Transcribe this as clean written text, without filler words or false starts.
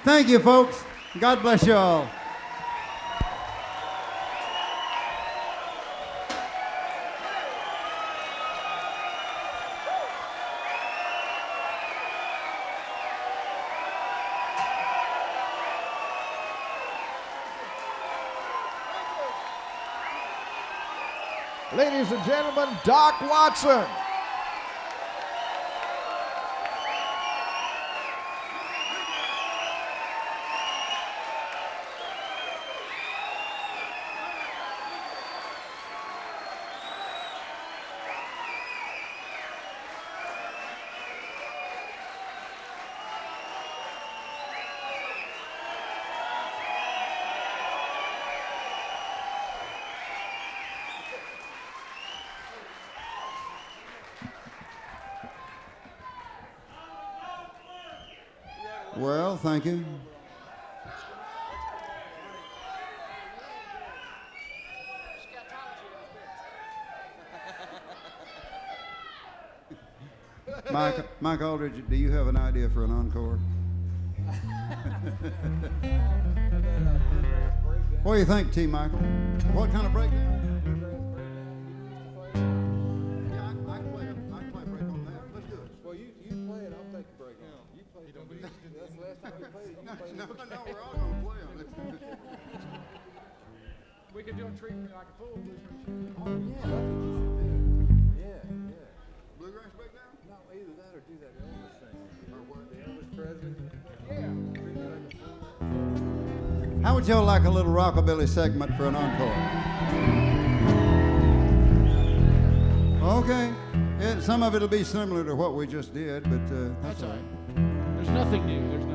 Thank you, folks. God bless you all. Ladies and gentlemen, Doc Watson. Well, thank you. Mike Aldridge, do you have an idea for an encore? What do you think, T. Michael? What kind of breakdown? Yeah, I can play a break on that. Let's do it. Well, you play it. I'll take a break on it. You play it. That's the last time we played it. You played No, it. we're all going to play on it. We could do a treat me like a fool blues machine. Oh, yeah, that's what you should do. Yeah. Bluegrass breakdown? No, either that or do that Elvis thing. Or what? The Elvis Presley. Yeah. Treat me like a fool. How would y'all like a little rockabilly segment for an encore? Okay. Some of it'll be similar to what we just did, but That's all right. There's nothing new. There's nothing.